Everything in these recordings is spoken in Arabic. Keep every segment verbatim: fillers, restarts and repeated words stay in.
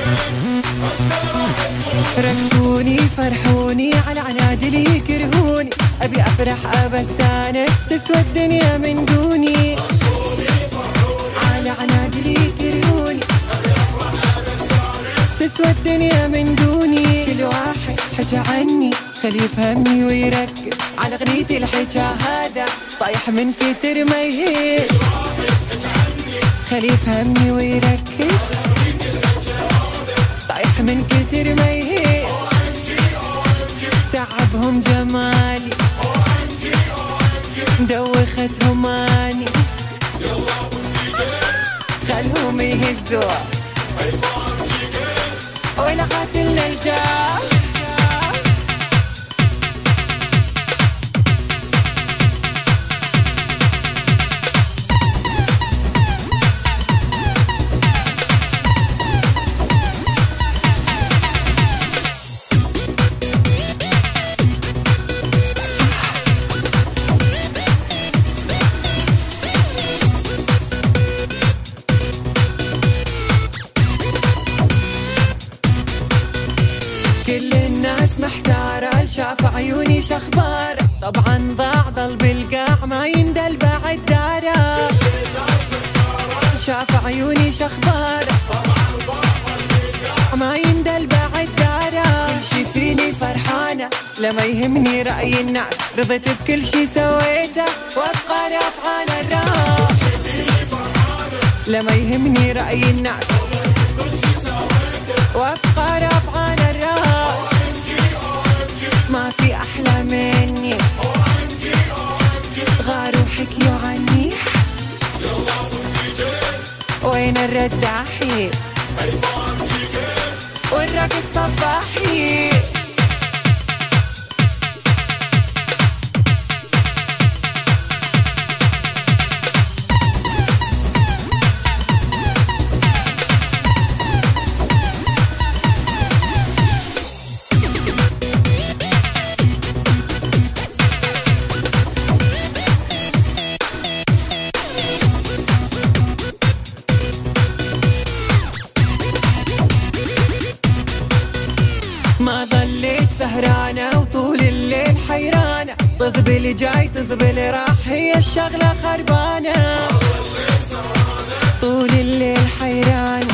ركزوني فرحوني على عنادي يكرهوني، أبي أفرح أبى استانس تسوى الدنيا من دوني. على عنادي يكرهوني تسوى الدنيا من دوني. كل واحد حكى عني خليه يفهمني ويركز على غنيتي الحكى هذا طايح من كتر ما يهيج. خليه يفهمني ويركز طايح من كتر ما يهيج. تعبهم جمالي دوختهم اني، خلهم يهزوا ولا قاتلنا الجاه. كل الناس محتارة شاف عيوني شخبار، طبعا ضاع ضل بالقاع ما يندل بعد داره. شاف عيوني شخبار ما يندل بعد داره. كل شي فيني فرحانة لما يهمني رأي الناس، رضيت بكل شي سويته وابقى رافعة الراس. لما يهمني رأي الناس وابقى رافعة الراس. ما في أحلى مني غاروا حكيوا عني. وين الرداحي والراك الصباحي. ما ظليت سهرانة وطول الليل حيرانة، طزب اللي جاي طزب اللي راح هي الشغلة خربانة. طول الليل حيرانة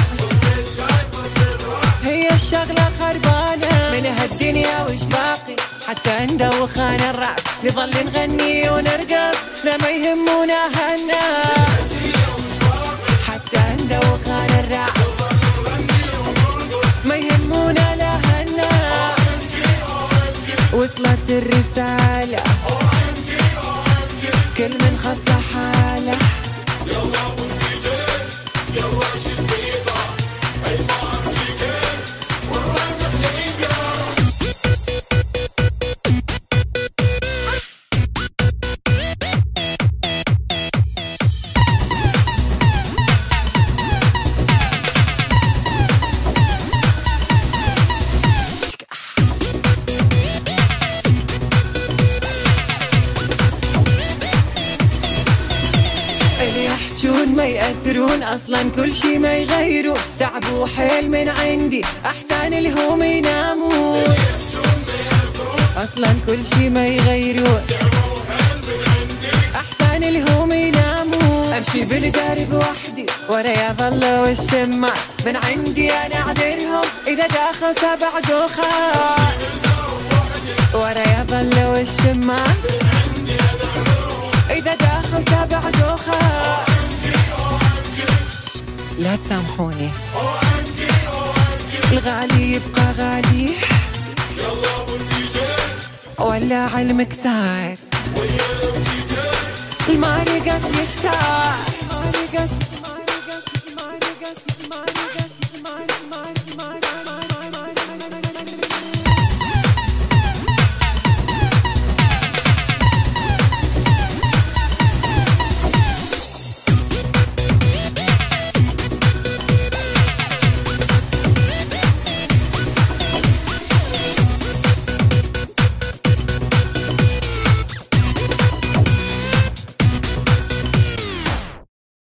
هي الشغلة خربانة. من هالدنيا وش باقي حتى ندوخان الرأس، نظل نغني ونرقص لما يهمونا هالناس. حتى ندوخان الرأس ما يهمونا لها الناس. وصلت الرسالة كل من خص حاله. ما يأثرون أصلا كل شي ما يغيرون، تعبوا حيل من عندي أحسن الهم ينامون. أصلا كل شي ما يغيرون أحسن الهم ينامون. أمشي بالدرب وحدي ورا يظل والشمع من عندي أنا أعذرهم إذا داخل سبع دوخات. ورا يظل والشمع إذا داخل سبع دوخات. لا تسامحوني الغالي يبقى غالي ولا علمك صار المارقص يختار.